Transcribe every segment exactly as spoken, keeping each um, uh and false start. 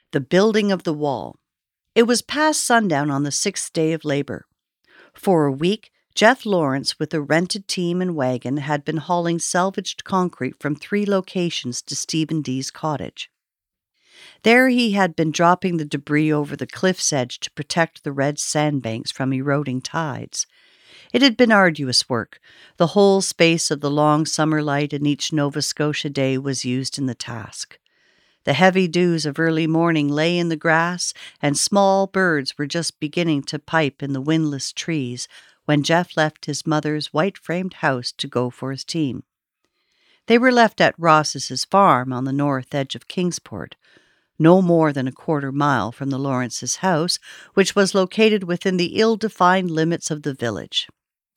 The building of the wall. It was past sundown on the sixth day of labor. For a week, Jeff Lawrence, with a rented team and wagon, had been hauling salvaged concrete from three locations to Stephen D.'s cottage. There he had been dropping the debris over the cliff's edge to protect the red sandbanks from eroding tides. It had been arduous work. The whole space of the long summer light in each Nova Scotia day was used in the task. The heavy dews of early morning lay in the grass, and small birds were just beginning to pipe in the windless trees when Jeff left his mother's white-framed house to go for his team. They were left at Ross's farm on the north edge of Kingsport, no more than a quarter mile from the Lawrence's house, which was located within the ill-defined limits of the village.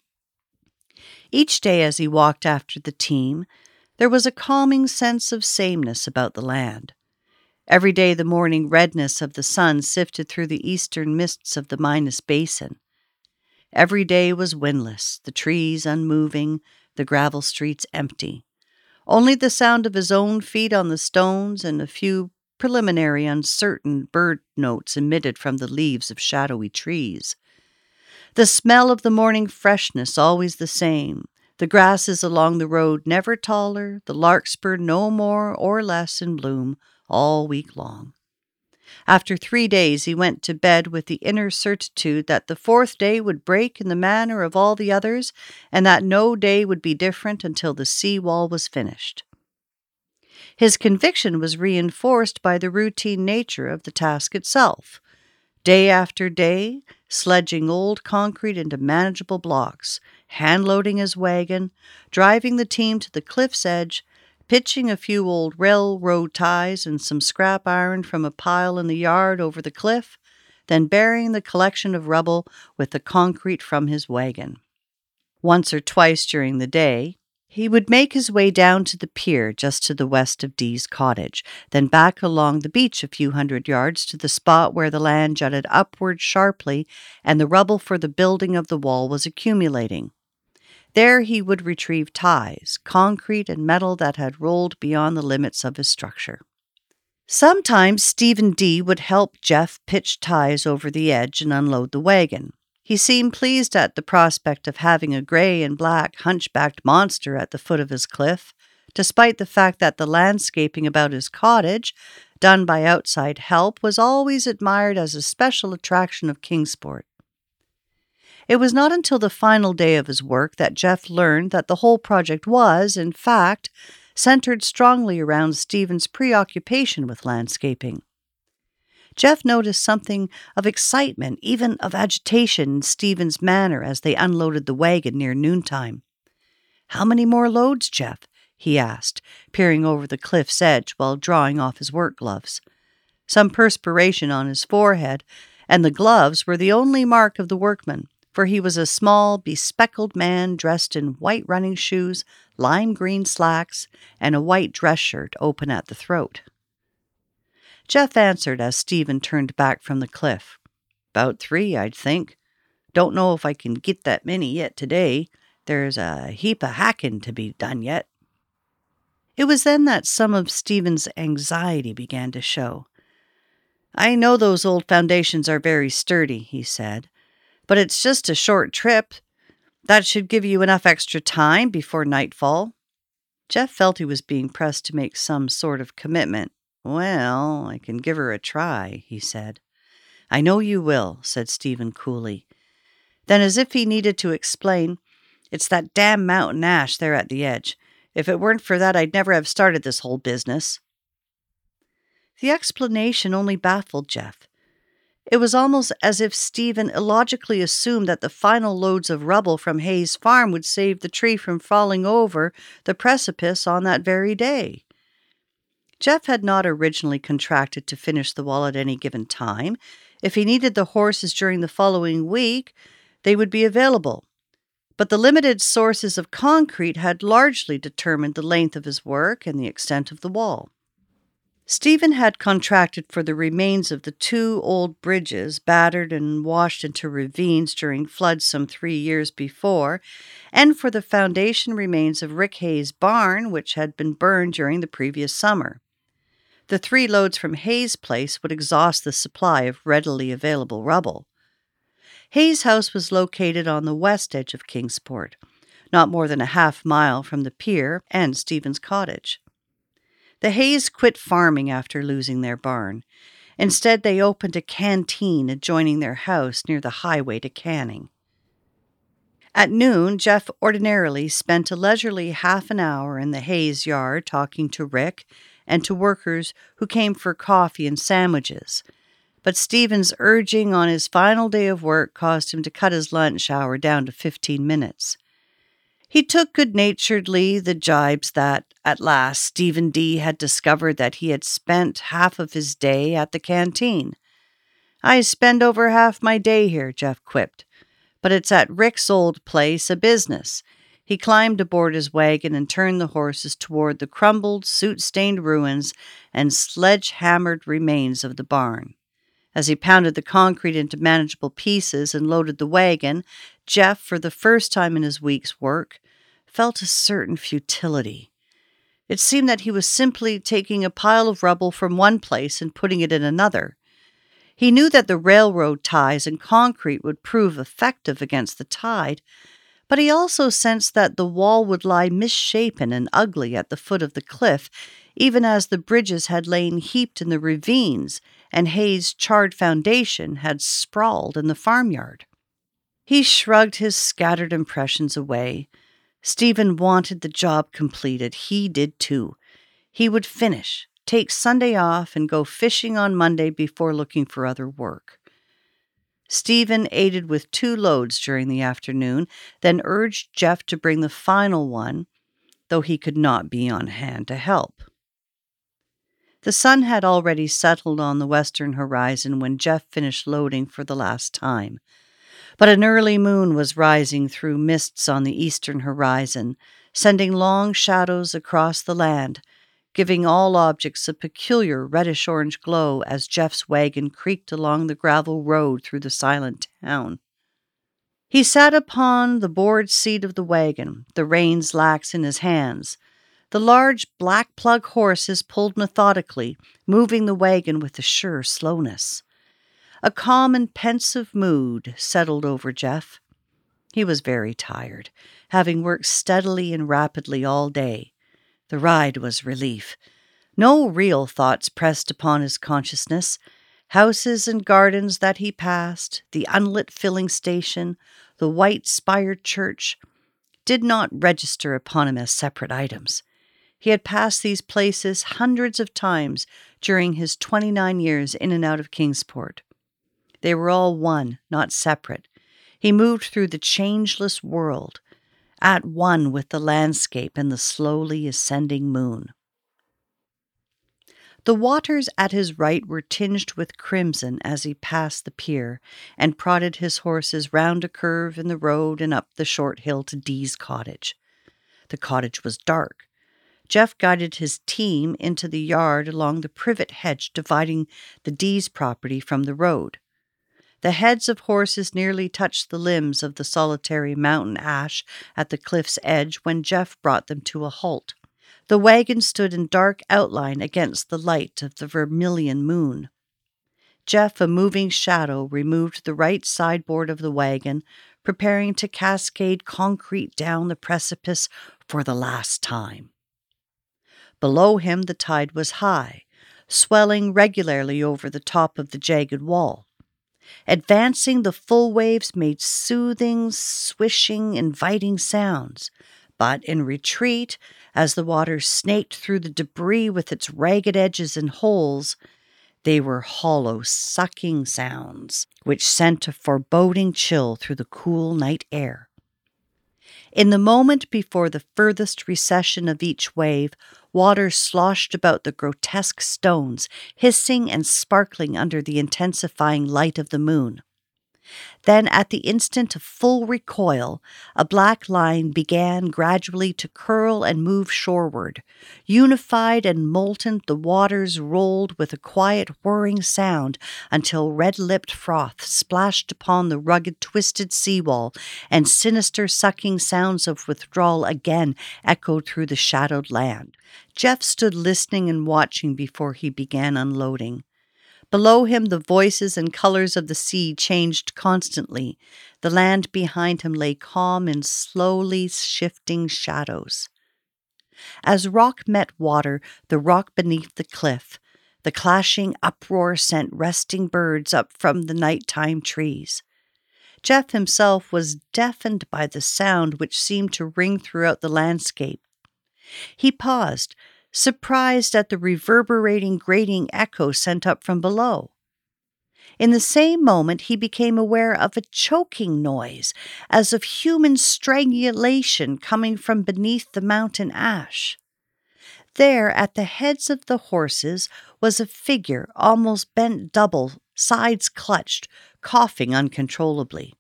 Each day as he walked after the team, there was a calming sense of sameness about the land. Every day the morning redness of the sun sifted through the eastern mists of the Minas Basin. Every day was windless, the trees unmoving, the gravel streets empty. Only the sound of his own feet on the stones and a few preliminary uncertain bird notes emitted from the leaves of shadowy trees. The smell of the morning freshness always the same, the grasses along the road never taller, the larkspur no more or less in bloom all week long. After three days he went to bed with the inner certitude that the fourth day would break in the manner of all the others, and that no day would be different until the sea-wall was finished. His conviction was reinforced by the routine nature of the task itself. Day after day, sledging old concrete into manageable blocks, hand-loading his wagon, driving the team to the cliff's edge, pitching a few old railroad ties and some scrap iron from a pile in the yard over the cliff, then burying the collection of rubble with the concrete from his wagon. Once or twice during the day, he would make his way down to the pier just to the west of Dee's cottage, then back along the beach a few hundred yards to the spot where the land jutted upward sharply and the rubble for the building of the wall was accumulating. There he would retrieve ties, concrete and metal that had rolled beyond the limits of his structure. Sometimes Stephen D. would help Jeff pitch ties over the edge and unload the wagon. He seemed pleased at the prospect of having a gray and black hunchbacked monster at the foot of his cliff, despite the fact that the landscaping about his cottage, done by outside help, was always admired as a special attraction of Kingsport. It was not until the final day of his work that Jeff learned that the whole project was, in fact, centered strongly around Stephen's preoccupation with landscaping. Jeff noticed something of excitement, even of agitation, in Stephen's manner as they unloaded the wagon near noontime. "How many more loads, Jeff?" he asked, peering over the cliff's edge while drawing off his work gloves. Some perspiration on his forehead, and the gloves were the only mark of the workman, for he was a small, bespectacled man dressed in white running shoes, lime green slacks, and a white dress shirt open at the throat. Jeff answered as Stephen turned back from the cliff. "About three, I'd think. Don't know if I can get that many yet today. There's a heap of hacking to be done yet." It was then that some of Stephen's anxiety began to show. "I know those old foundations are very sturdy," he said, "but it's just a short trip. That should give you enough extra time before nightfall." Jeff felt he was being pressed to make some sort of commitment. "Well, I can give her a try," he said. "I know you will," said Stephen coolly. Then, as if he needed to explain, "It's that damn mountain ash there at the edge. If it weren't for that, I'd never have started this whole business." The explanation only baffled Jeff. It was almost as if Stephen illogically assumed that the final loads of rubble from Hayes Farm would save the tree from falling over the precipice on that very day. Jeff had not originally contracted to finish the wall at any given time. If he needed the horses during the following week, they would be available. But the limited sources of concrete had largely determined the length of his work and the extent of the wall. Stephen had contracted for the remains of the two old bridges, battered and washed into ravines during floods some three years before, and for the foundation remains of Rick Hayes' barn, which had been burned during the previous summer. The three loads from Hayes' place would exhaust the supply of readily available rubble. Hayes' house was located on the west edge of Kingsport, not more than a half mile from the pier and Stephen's cottage. The Hayes quit farming after losing their barn. Instead, they opened a canteen adjoining their house near the highway to Canning. At noon, Jeff ordinarily spent a leisurely half an hour in the Hayes yard talking to Rick and to workers who came for coffee and sandwiches. But Stephen's urging on his final day of work caused him to cut his lunch hour down to fifteen minutes. He took good-naturedly the jibes that, at last, Stephen D. had discovered that he had spent half of his day at the canteen. "I spend over half my day here," Jeff quipped, "but it's at Rick's old place a business." He climbed aboard his wagon and turned the horses toward the crumbled, soot-stained ruins and sledge-hammered remains of the barn. As he pounded the concrete into manageable pieces and loaded the wagon, Jeff, for the first time in his week's work, felt a certain futility. It seemed that he was simply taking a pile of rubble from one place and putting it in another. He knew that the railroad ties and concrete would prove effective against the tide, but he also sensed that the wall would lie misshapen and ugly at the foot of the cliff, even as the bridges had lain heaped in the ravines and Hayes' charred foundation had sprawled in the farmyard. He shrugged his scattered impressions away. Stephen wanted the job completed. He did too. He would finish, take Sunday off, and go fishing on Monday before looking for other work. Stephen aided with two loads during the afternoon, then urged Jeff to bring the final one, though he could not be on hand to help. The sun had already settled on the western horizon when Jeff finished loading for the last time. But an early moon was rising through mists on the eastern horizon, sending long shadows across the land, giving all objects a peculiar reddish-orange glow as Jeff's wagon creaked along the gravel road through the silent town. He sat upon the board seat of the wagon, the reins lax in his hands. The large black plug horses pulled methodically, moving the wagon with a sure slowness. A calm and pensive mood settled over Jeff. He was very tired, having worked steadily and rapidly all day. The ride was relief. No real thoughts pressed upon his consciousness. Houses and gardens that he passed, the unlit filling station, the white-spired church, did not register upon him as separate items. He had passed these places hundreds of times during his twenty-nine years in and out of Kingsport. They were all one, not separate. He moved through the changeless world, at one with the landscape and the slowly ascending moon. The waters at his right were tinged with crimson as he passed the pier and prodded his horses round a curve in the road and up the short hill to Dee's cottage. The cottage was dark. Jeff guided his team into the yard along the privet hedge dividing the Dee's property from the road. The heads of horses nearly touched the limbs of the solitary mountain ash at the cliff's edge when Jeff brought them to a halt. The wagon stood in dark outline against the light of the vermilion moon. Jeff, a moving shadow, removed the right sideboard of the wagon, preparing to cascade concrete down the precipice for the last time. Below him the tide was high, swelling regularly over the top of the jagged wall. Advancing, the full waves made soothing, swishing, inviting sounds, but in retreat, as the water snaked through the debris with its ragged edges and holes, they were hollow, sucking sounds, which sent a foreboding chill through the cool night air. In the moment before the furthest recession of each wave, water sloshed about the grotesque stones, hissing and sparkling under the intensifying light of the moon. Then, at the instant of full recoil, a black line began gradually to curl and move shoreward. Unified and molten, the waters rolled with a quiet whirring sound until red-lipped froth splashed upon the rugged, twisted seawall, and sinister sucking sounds of withdrawal again echoed through the shadowed land. Jeff stood listening and watching before he began unloading. Below him, the voices and colors of the sea changed constantly. The land behind him lay calm in slowly shifting shadows. As rock met water, the rock beneath the cliff, the clashing uproar sent resting birds up from the nighttime trees. Jeff himself was deafened by the sound which seemed to ring throughout the landscape. He paused, surprised at the reverberating, grating echo sent up from below. In the same moment, he became aware of a choking noise, as of human strangulation coming from beneath the mountain ash. There, at the heads of the horses, was a figure almost bent double, sides clutched, coughing uncontrollably.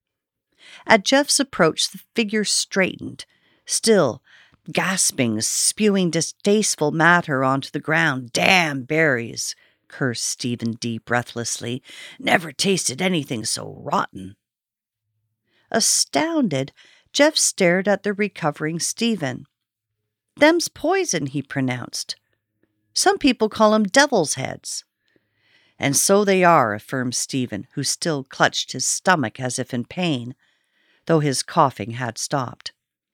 At Jeff's approach, the figure straightened, still, gasping, spewing distasteful matter onto the ground. "Damn berries," cursed Stephen D. breathlessly. "Never tasted anything so rotten." Astounded, Jeff stared at the recovering Stephen. "Them's poison," he pronounced. "Some people call 'em devil's heads." "And so they are," affirmed Stephen, who still clutched his stomach as if in pain, though his coughing had stopped.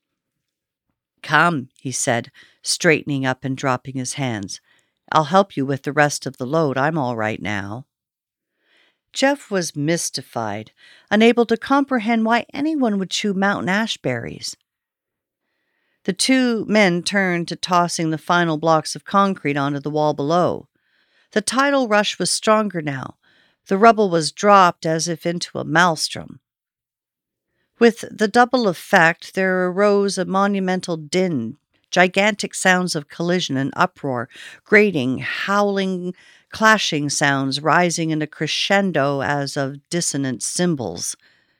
"Come," he said, straightening up and dropping his hands. "I'll help you with the rest of the load. I'm all right now." Jeff was mystified, unable to comprehend why anyone would chew mountain ash berries. The two men turned to tossing the final blocks of concrete onto the wall below. The tidal rush was stronger now. The rubble was dropped as if into a maelstrom. With the double effect, there arose a monumental din, gigantic sounds of collision and uproar, grating, howling, clashing sounds rising in a crescendo as of dissonant cymbals.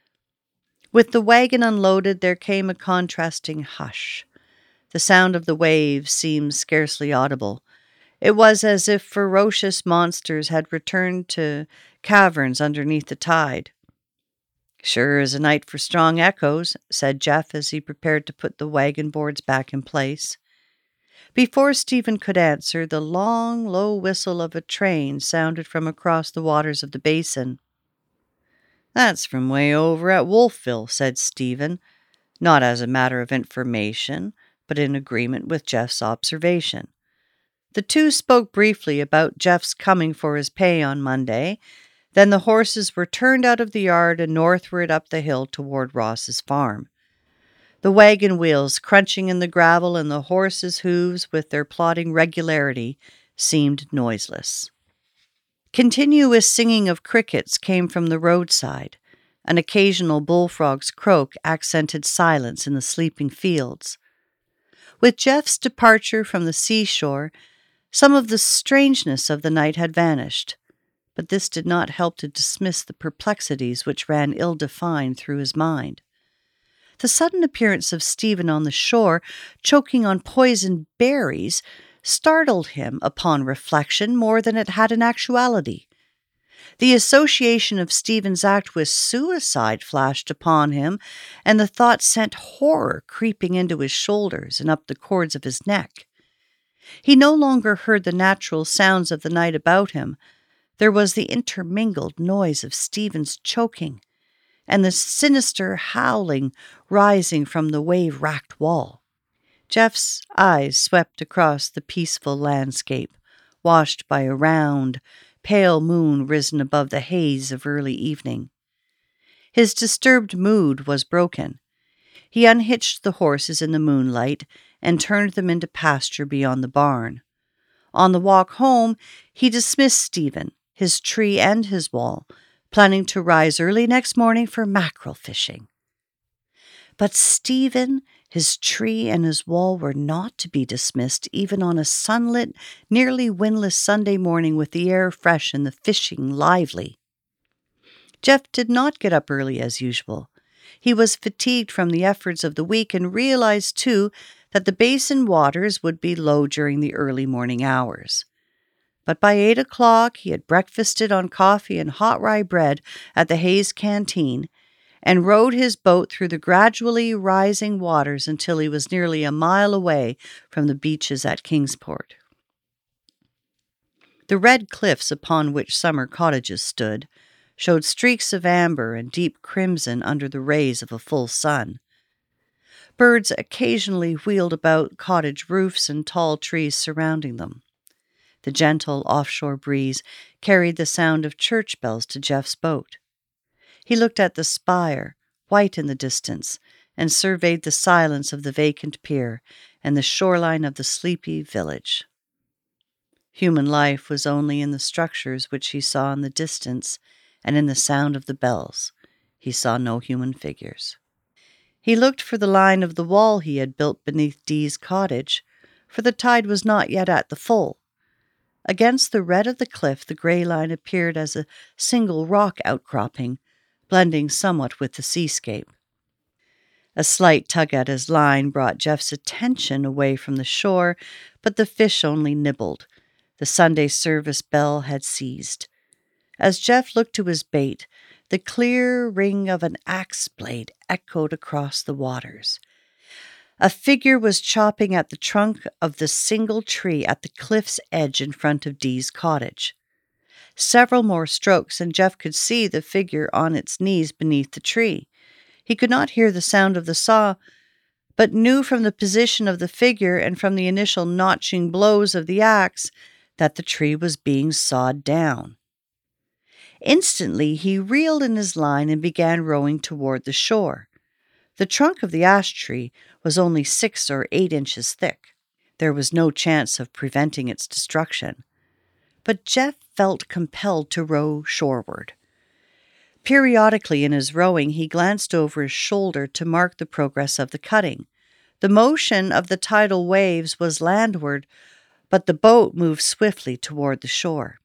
With the wagon unloaded, there came a contrasting hush. The sound of the waves seemed scarcely audible. It was as if ferocious monsters had returned to caverns underneath the tide. "Sure is a night for strong echoes," said Jeff as he prepared to put the wagon boards back in place. Before Stephen could answer, the long, low whistle of a train sounded from across the waters of the basin. "That's from way over at Wolfville," said Stephen, not as a matter of information, but in agreement with Jeff's observation. The two spoke briefly about Jeff's coming for his pay on Monday. Then the horses were turned out of the yard and northward up the hill toward Ross's farm. The wagon wheels crunching in the gravel and the horses' hooves with their plodding regularity seemed noiseless. Continuous singing of crickets came from the roadside. An occasional bullfrog's croak accented silence in the sleeping fields. With Jeff's departure from the seashore, some of the strangeness of the night had vanished. But this did not help to dismiss the perplexities which ran ill-defined through his mind. The sudden appearance of Stephen on the shore, choking on poisoned berries, startled him upon reflection more than it had in actuality. The association of Stephen's act with suicide flashed upon him, and the thought sent horror creeping into his shoulders and up the cords of his neck. He no longer heard the natural sounds of the night about him. There was the intermingled noise of Stephen's choking, and the sinister howling rising from the wave-racked wall. Jeff's eyes swept across the peaceful landscape, washed by a round, pale moon risen above the haze of early evening. His disturbed mood was broken. He unhitched the horses in the moonlight and turned them into pasture beyond the barn. On the walk home, he dismissed Stephen, his tree and his wall, planning to rise early next morning for mackerel fishing. But Stephen, his tree, and his wall were not to be dismissed even on a sunlit, nearly windless Sunday morning with the air fresh and the fishing lively. Jeff did not get up early as usual. He was fatigued from the efforts of the week and realized, too, that the basin waters would be low during the early morning hours. But by eight o'clock he had breakfasted on coffee and hot rye bread at the Hayes Canteen and rowed his boat through the gradually rising waters until he was nearly a mile away from the beaches at Kingsport. The red cliffs upon which summer cottages stood showed streaks of amber and deep crimson under the rays of a full sun. Birds occasionally wheeled about cottage roofs and tall trees surrounding them. The gentle offshore breeze carried the sound of church bells to Jeff's boat. He looked at the spire, white in the distance, and surveyed the silence of the vacant pier and the shoreline of the sleepy village. Human life was only in the structures which he saw in the distance and in the sound of the bells. He saw no human figures. He looked for the line of the wall he had built beneath Dee's cottage, for the tide was not yet at the full. Against the red of the cliff the grey line appeared as a single rock outcropping, blending somewhat with the seascape. A slight tug at his line brought Jeff's attention away from the shore, but the fish only nibbled. The Sunday service bell had ceased. As Jeff looked to his bait, the clear ring of an axe blade echoed across the waters. A figure was chopping at the trunk of the single tree at the cliff's edge in front of Dee's cottage. Several more strokes, and Jeff could see the figure on its knees beneath the tree. He could not hear the sound of the saw, but knew from the position of the figure and from the initial notching blows of the axe that the tree was being sawed down. Instantly he reeled in his line and began rowing toward the shore. The trunk of the ash tree was only six or eight inches thick. There was no chance of preventing its destruction. But Jeff felt compelled to row shoreward. Periodically in his rowing, he glanced over his shoulder to mark the progress of the cutting. The motion of the tidal waves was landward, but the boat moved swiftly toward the shore.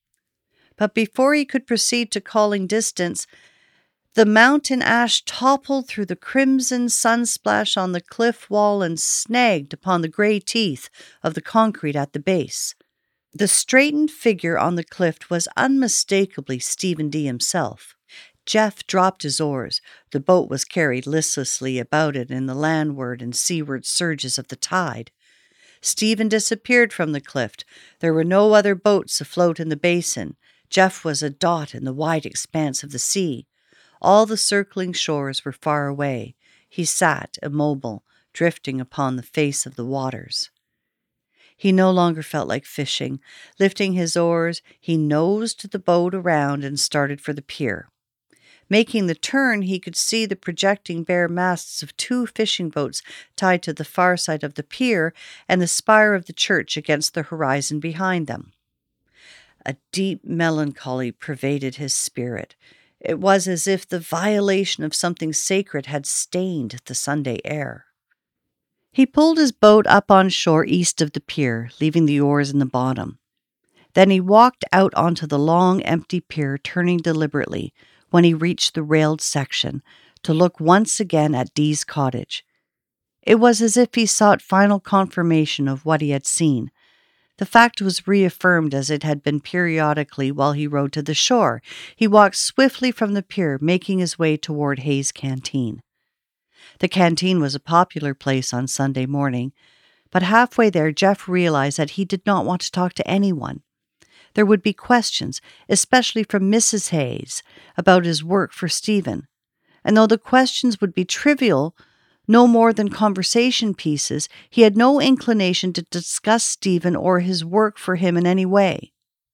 But before he could proceed to calling distance, the mountain ash toppled through the crimson sunsplash on the cliff wall and snagged upon the grey teeth of the concrete at the base. The straightened figure on the cliff was unmistakably Stephen Dee himself. Jeff dropped his oars. The boat was carried listlessly about it in the landward and seaward surges of the tide. Stephen disappeared from the cliff. There were no other boats afloat in the basin. Jeff was a dot in the wide expanse of the sea. All the circling shores were far away. He sat immobile, drifting upon the face of the waters. He no longer felt like fishing. Lifting his oars, he nosed the boat around and started for the pier. Making the turn, he could see the projecting bare masts of two fishing boats tied to the far side of the pier and the spire of the church against the horizon behind them. A deep melancholy pervaded his spirit. It was as if the violation of something sacred had stained the Sunday air. He pulled his boat up on shore east of the pier, leaving the oars in the bottom. Then he walked out onto the long, empty pier, turning deliberately when he reached the railed section to look once again at Dee's cottage. It was as if he sought final confirmation of what he had seen. The fact was reaffirmed as it had been periodically while he rowed to the shore. He walked swiftly from the pier, making his way toward Hayes Canteen. The canteen was a popular place on Sunday morning, but halfway there Jeff realized that he did not want to talk to anyone. There would be questions, especially from Missus Hayes, about his work for Stephen. And though the questions would be trivial, no more than conversation pieces, he had no inclination to discuss Stephen or his work for him in any way.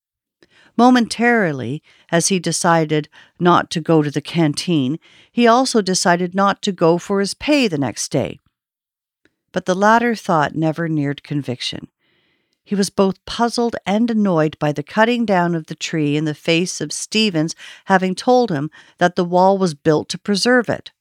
Momentarily, as he decided not to go to the canteen, he also decided not to go for his pay the next day. But the latter thought never neared conviction. He was both puzzled and annoyed by the cutting down of the tree in the face of Stephen's having told him that the wall was built to preserve it.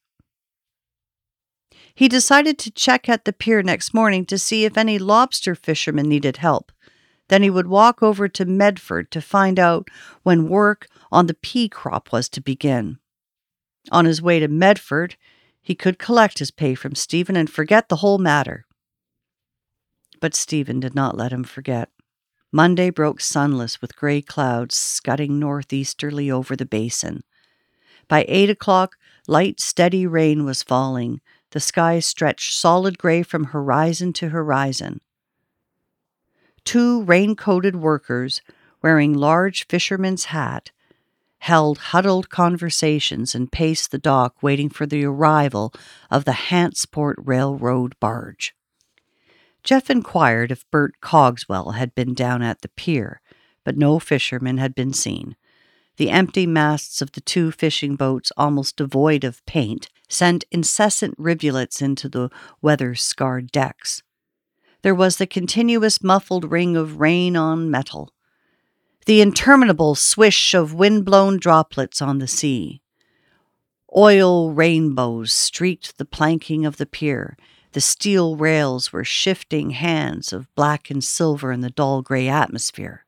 He decided to check at the pier next morning to see if any lobster fishermen needed help. Then he would walk over to Medford to find out when work on the pea crop was to begin. On his way to Medford, he could collect his pay from Stephen and forget the whole matter. But Stephen did not let him forget. Monday broke sunless with grey clouds scudding northeasterly over the basin. By eight o'clock, light, steady rain was falling. The sky stretched solid grey from horizon to horizon. Two rain-coated workers, wearing large fishermen's hats, held huddled conversations and paced the dock waiting for the arrival of the Hantsport Railroad barge. Jeff inquired if Bert Cogswell had been down at the pier, but no fishermen had been seen. The empty masts of the two fishing boats, almost devoid of paint, sent incessant rivulets into the weather-scarred decks. There was the continuous muffled ring of rain on metal, the interminable swish of wind-blown droplets on the sea. Oil rainbows streaked the planking of the pier. The steel rails were shifting hands of black and silver in the dull gray atmosphere.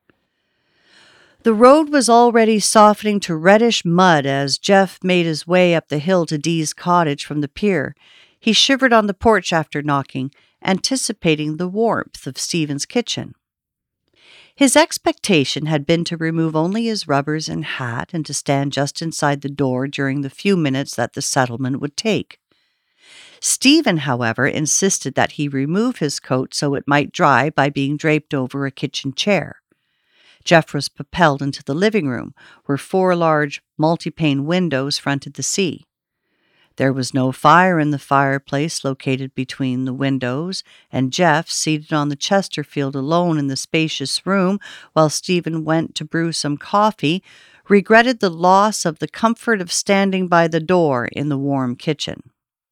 The road was already softening to reddish mud as Jeff made his way up the hill to Dee's cottage from the pier. He shivered on the porch after knocking, anticipating the warmth of Stephen's kitchen. His expectation had been to remove only his rubbers and hat and to stand just inside the door during the few minutes that the settlement would take. Stephen, however, insisted that he remove his coat so it might dry by being draped over a kitchen chair. Jeff was propelled into the living room, where four large multi-pane windows fronted the sea. There was no fire in the fireplace located between the windows, and Jeff, seated on the Chesterfield alone in the spacious room while Stephen went to brew some coffee, regretted the loss of the comfort of standing by the door in the warm kitchen.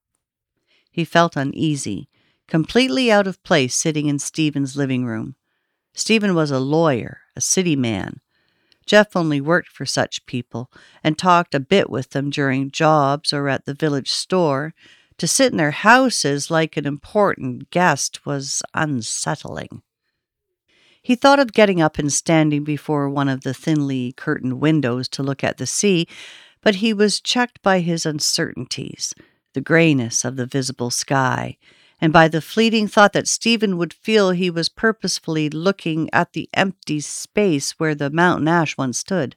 He felt uneasy, completely out of place sitting in Stephen's living room. Stephen was a lawyer, a city man. Jeff only worked for such people and talked a bit with them during jobs or at the village store. To sit in their houses like an important guest was unsettling. He thought of getting up and standing before one of the thinly curtained windows to look at the sea, but he was checked by his uncertainties, the grayness of the visible sky, and by the fleeting thought that Stephen would feel he was purposefully looking at the empty space where the mountain ash once stood.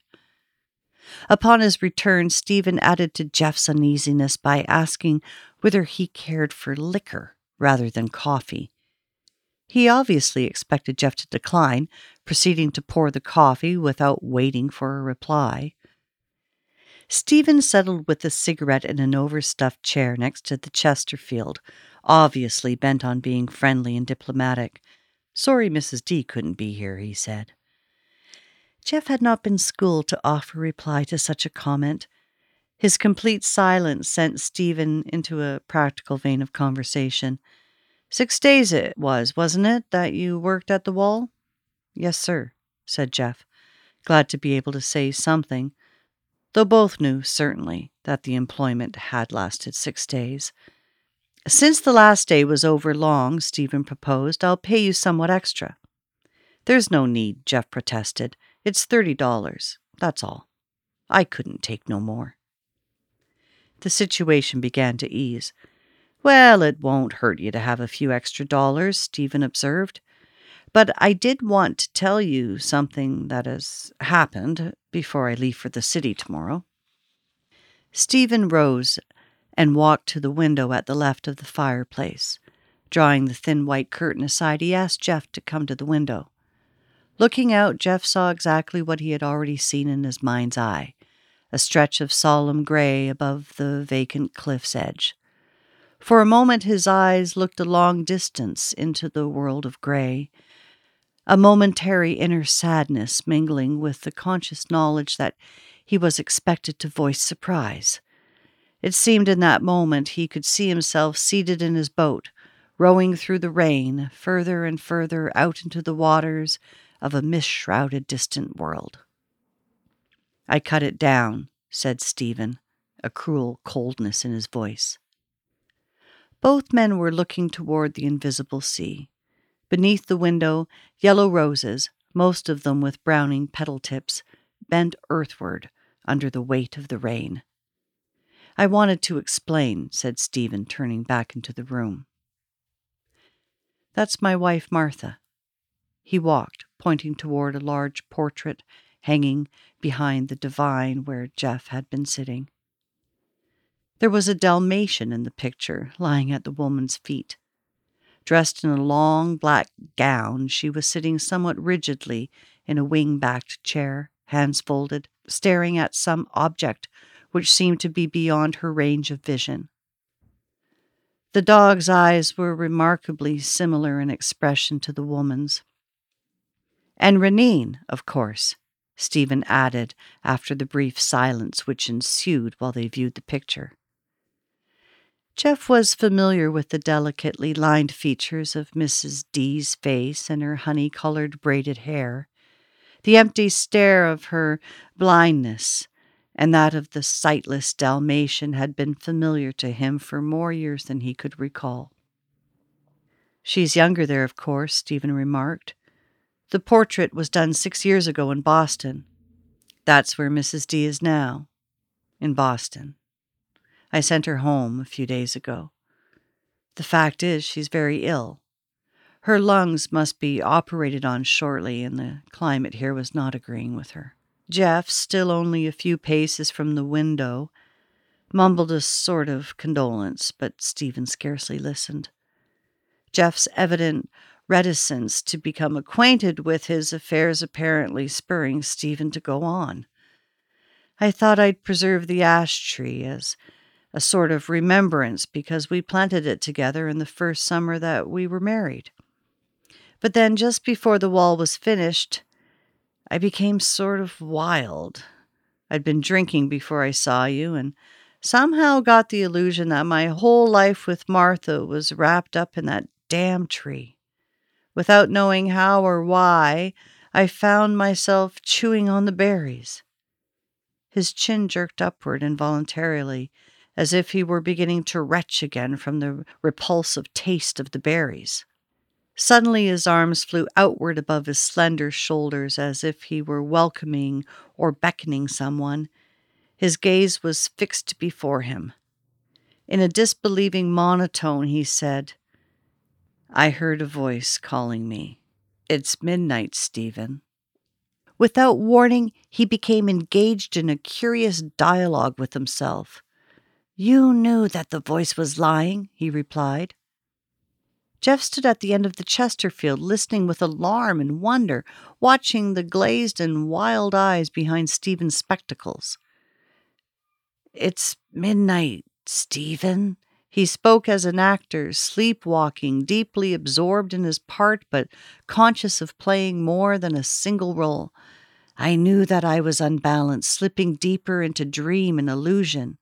Upon his return, Stephen added to Jeff's uneasiness by asking whether he cared for liquor rather than coffee. He obviously expected Jeff to decline, proceeding to pour the coffee without waiting for a reply. Stephen settled with a cigarette in an overstuffed chair next to the Chesterfield, obviously bent on being friendly and diplomatic. "Sorry Missus D couldn't be here," he said. Jeff had not been schooled to offer reply to such a comment. His complete silence sent Stephen into a practical vein of conversation. "Six days it was, wasn't it, that you worked at the wall?" "Yes, sir," said Jeff, glad to be able to say something, though both knew, certainly, that the employment had lasted six days. "Since the last day was over long," Stephen proposed, "I'll pay you somewhat extra." "There's no need," Jeff protested. "It's thirty dollars, that's all. I couldn't take no more." The situation began to ease. "Well, it won't hurt you to have a few extra dollars," Stephen observed. "But I did want to tell you something that has happened before I leave for the city tomorrow." Stephen rose and walked to the window at the left of the fireplace. Drawing the thin white curtain aside, he asked Jeff to come to the window. Looking out, Jeff saw exactly what he had already seen in his mind's eye, a stretch of solemn gray above the vacant cliff's edge. For a moment his eyes looked a long distance into the world of gray, a momentary inner sadness mingling with the conscious knowledge that he was expected to voice surprise. It seemed in that moment he could see himself seated in his boat, rowing through the rain, further and further out into the waters of a mist-shrouded distant world. "I cut it down," said Stephen, a cruel coldness in his voice. Both men were looking toward the invisible sea. Beneath the window, yellow roses, most of them with browning petal tips, bent earthward under the weight of the rain. "I wanted to explain," said Stephen, turning back into the room. "That's my wife, Martha." He walked, pointing toward a large portrait hanging behind the divan where Jeff had been sitting. There was a Dalmatian in the picture, lying at the woman's feet. Dressed in a long black gown, she was sitting somewhat rigidly in a wing-backed chair, hands folded, staring at some object which seemed to be beyond her range of vision. The dog's eyes were remarkably similar in expression to the woman's. "And Renine, of course," Stephen added after the brief silence which ensued while they viewed the picture. Jeff was familiar with the delicately lined features of Missus D's face and her honey-colored braided hair, the empty stare of her blindness, and that of the sightless Dalmatian had been familiar to him for more years than he could recall. "She's younger there, of course," Stephen remarked. "The portrait was done six years ago in Boston. That's where Missus D is now, in Boston. I sent her home a few days ago. The fact is, she's very ill. Her lungs must be operated on shortly, and the climate here was not agreeing with her." Jeff, still only a few paces from the window, mumbled a sort of condolence, but Stephen scarcely listened. Jeff's evident reticence to become acquainted with his affairs apparently spurring Stephen to go on. "I thought I'd preserve the ash tree as a sort of remembrance because we planted it together in the first summer that we were married. But then just before the wall was finished, I became sort of wild. I'd been drinking before I saw you and somehow got the illusion that my whole life with Martha was wrapped up in that damn tree. Without knowing how or why, I found myself chewing on the berries." His chin jerked upward involuntarily, as if he were beginning to retch again from the repulsive taste of the berries. Suddenly his arms flew outward above his slender shoulders as if he were welcoming or beckoning someone. His gaze was fixed before him. In a disbelieving monotone he said, "I heard a voice calling me. It's midnight, Stephen." Without warning, he became engaged in a curious dialogue with himself. "You knew that the voice was lying," he replied. Jeff stood at the end of the Chesterfield, listening with alarm and wonder, watching the glazed and wild eyes behind Stephen's spectacles. "It's midnight, Stephen." He spoke as an actor, sleepwalking, deeply absorbed in his part, but conscious of playing more than a single role. "I knew that I was unbalanced, slipping deeper into dream and illusion."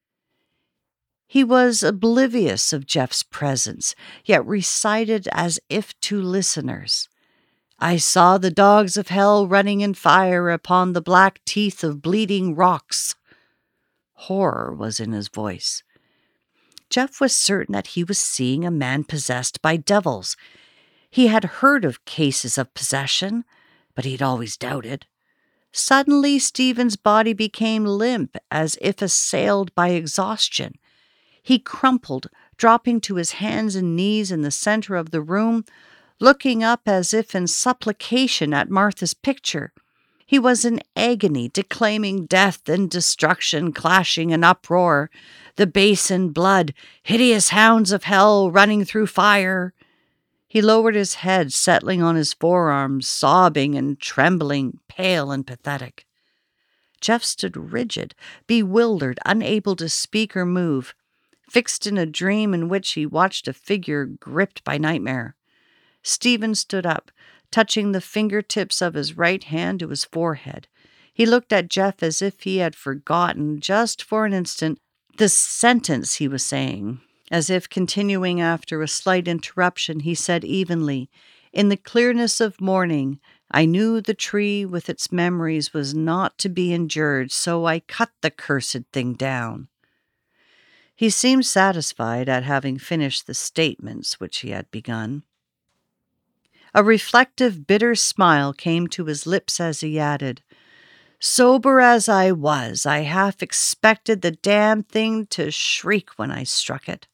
He was oblivious of Jeff's presence, yet recited as if to listeners. "I saw the dogs of hell running in fire upon the black teeth of bleeding rocks." Horror was in his voice. Jeff was certain that he was seeing a man possessed by devils. He had heard of cases of possession, but he'd always doubted. Suddenly, Stephen's body became limp, as if assailed by exhaustion. He crumpled, dropping to his hands and knees in the center of the room, looking up as if in supplication at Martha's picture. He was in agony, declaiming death and destruction, clashing in uproar, the basin blood, hideous hounds of hell running through fire. He lowered his head, settling on his forearms, sobbing and trembling, pale and pathetic. Jeff stood rigid, bewildered, unable to speak or move, fixed in a dream in which he watched a figure gripped by nightmare. Stephen stood up, touching the fingertips of his right hand to his forehead. He looked at Jeff as if he had forgotten, just for an instant, the sentence he was saying. As if continuing after a slight interruption, he said evenly, "In the clearness of morning, I knew the tree with its memories was not to be endured, so I cut the cursed thing down." He seemed satisfied at having finished the statements which he had begun. A reflective, bitter smile came to his lips as he added, "Sober as I was, I half expected the damn thing to shriek when I struck it."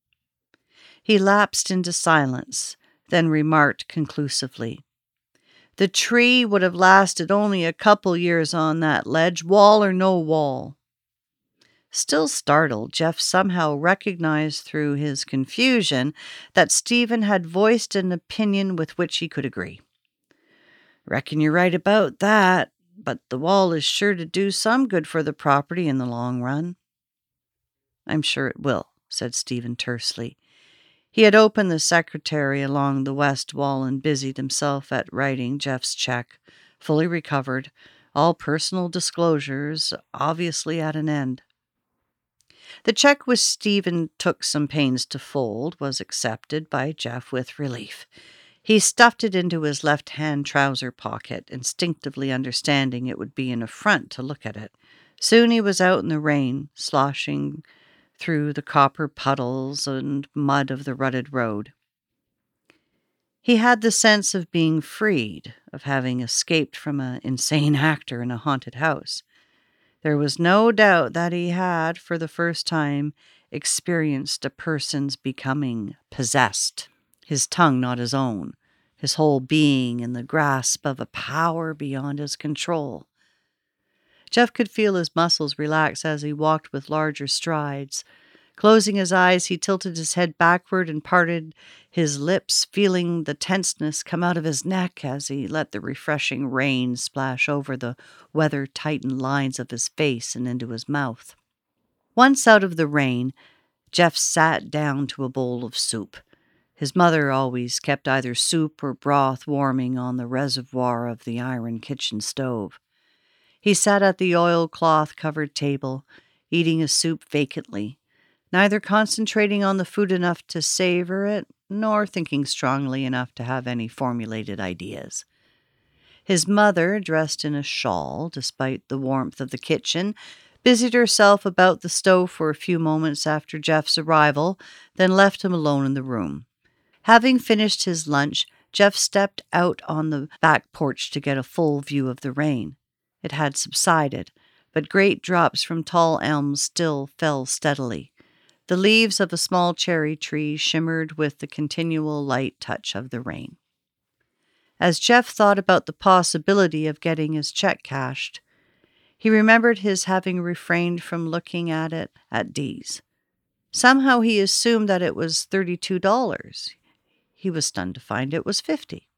He lapsed into silence, then remarked conclusively, "The tree would have lasted only a couple years on that ledge, wall or no wall." Still startled, Jeff somehow recognized through his confusion that Stephen had voiced an opinion with which he could agree. "Reckon you're right about that, but the wall is sure to do some good for the property in the long run." "I'm sure it will," said Stephen tersely. He had opened the secretary along the west wall and busied himself at writing Jeff's check, fully recovered, all personal disclosures obviously at an end. The check, which Stephen took some pains to fold, was accepted by Jeff with relief. He stuffed it into his left-hand trouser pocket, instinctively understanding it would be an affront to look at it. Soon he was out in the rain, sloshing through the copper puddles and mud of the rutted road. He had the sense of being freed, of having escaped from an insane actor in a haunted house. There was no doubt that he had, for the first time, experienced a person's becoming possessed, his tongue not his own, his whole being in the grasp of a power beyond his control. Jeff could feel his muscles relax as he walked with larger strides. Closing his eyes, he tilted his head backward and parted his lips, feeling the tenseness come out of his neck as he let the refreshing rain splash over the weather-tightened lines of his face and into his mouth. Once out of the rain, Jeff sat down to a bowl of soup. His mother always kept either soup or broth warming on the reservoir of the iron kitchen stove. He sat at the oilcloth-covered table, eating his soup vacantly, neither concentrating on the food enough to savor it, nor thinking strongly enough to have any formulated ideas. His mother, dressed in a shawl, despite the warmth of the kitchen, busied herself about the stove for a few moments after Jeff's arrival, then left him alone in the room. Having finished his lunch, Jeff stepped out on the back porch to get a full view of the rain. It had subsided, but great drops from tall elms still fell steadily. The leaves of a small cherry tree shimmered with the continual light touch of the rain. As Jeff thought about the possibility of getting his check cashed, he remembered his having refrained from looking at it at Dee's. Somehow he assumed that it was thirty-two dollars. He was stunned to find it was fifty dollars.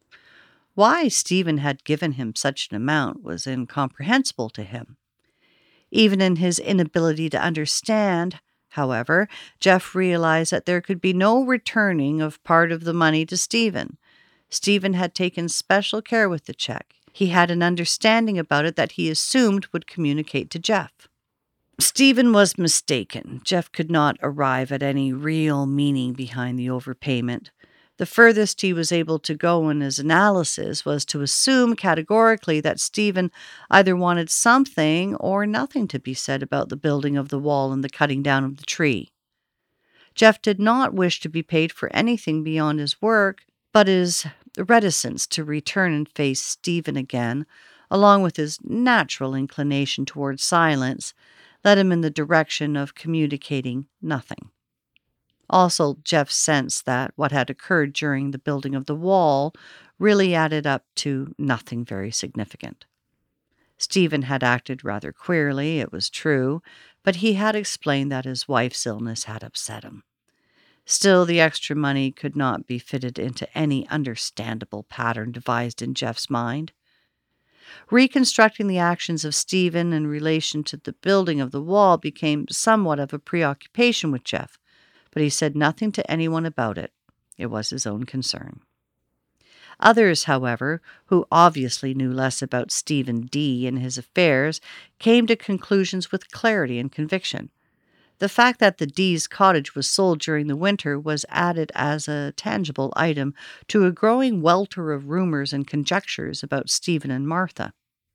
Why Stephen had given him such an amount was incomprehensible to him. Even in his inability to understand, however, Jeff realized that there could be no returning of part of the money to Stephen. Stephen had taken special care with the check. He had an understanding about it that he assumed would communicate to Jeff. Stephen was mistaken. Jeff could not arrive at any real meaning behind the overpayment. The furthest he was able to go in his analysis was to assume categorically that Stephen either wanted something or nothing to be said about the building of the wall and the cutting down of the tree. Jeff did not wish to be paid for anything beyond his work, but his reticence to return and face Stephen again, along with his natural inclination towards silence, led him in the direction of communicating nothing. Also, Jeff sensed that what had occurred during the building of the wall really added up to nothing very significant. Stephen had acted rather queerly, it was true, but he had explained that his wife's illness had upset him. Still, the extra money could not be fitted into any understandable pattern devised in Jeff's mind. Reconstructing the actions of Stephen in relation to the building of the wall became somewhat of a preoccupation with Jeff, but he said nothing to anyone about it. It was his own concern. Others, however, who obviously knew less about Stephen D. and his affairs, came to conclusions with clarity and conviction. The fact that the D's cottage was sold during the winter was added as a tangible item to a growing welter of rumors and conjectures about Stephen and Martha.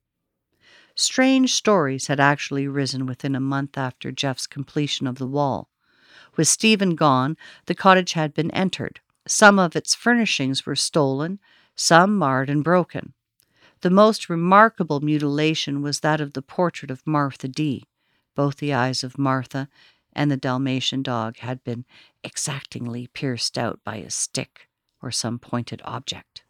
Strange stories had actually risen within a month after Jeff's completion of the wall. With Stephen gone, the cottage had been entered. Some of its furnishings were stolen, some marred and broken. The most remarkable mutilation was that of the portrait of Martha D. Both the eyes of Martha and the Dalmatian dog had been exactingly pierced out by a stick or some pointed object.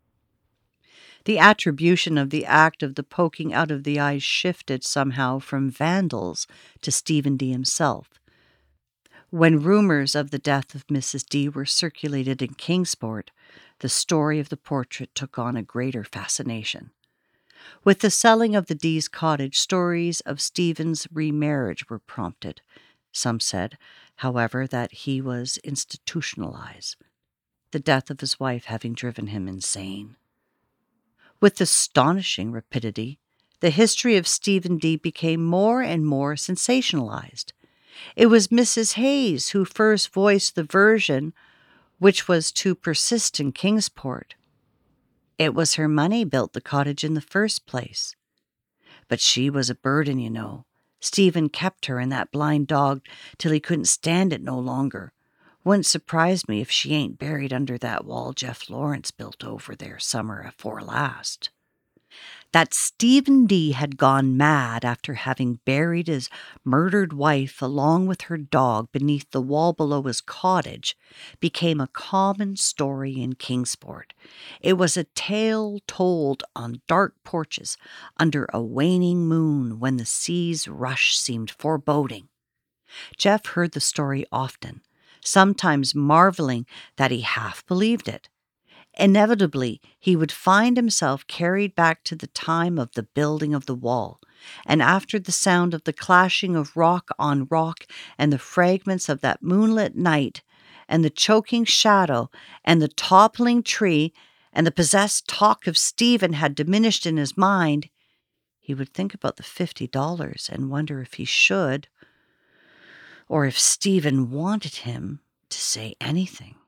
The attribution of the act of the poking out of the eyes shifted somehow from vandals to Stephen D. himself. When rumors of the death of Missus D were circulated in Kingsport, the story of the portrait took on a greater fascination. With the selling of the D's cottage, stories of Stephen's remarriage were prompted. Some said, however, that he was institutionalized, the death of his wife having driven him insane. With astonishing rapidity, the history of Stephen D became more and more sensationalized. It was Missus Hayes who first voiced the version which was to persist in Kingsport. It was her money built the cottage in the first place. But she was a burden, you know. Stephen kept her and that blind dog till he couldn't stand it no longer. Wouldn't surprise me if she ain't buried under that wall Jeff Lawrence built over there summer afore last. That Stephen D had gone mad after having buried his murdered wife along with her dog beneath the wall below his cottage became a common story in Kingsport. It was a tale told on dark porches under a waning moon when the sea's rush seemed foreboding. Jeff heard the story often, sometimes marveling that he half believed it. Inevitably, he would find himself carried back to the time of the building of the wall, and after the sound of the clashing of rock on rock and the fragments of that moonlit night and the choking shadow and the toppling tree and the possessed talk of Stephen had diminished in his mind, he would think about the fifty dollars and wonder if he should, or if Stephen wanted him to say anything.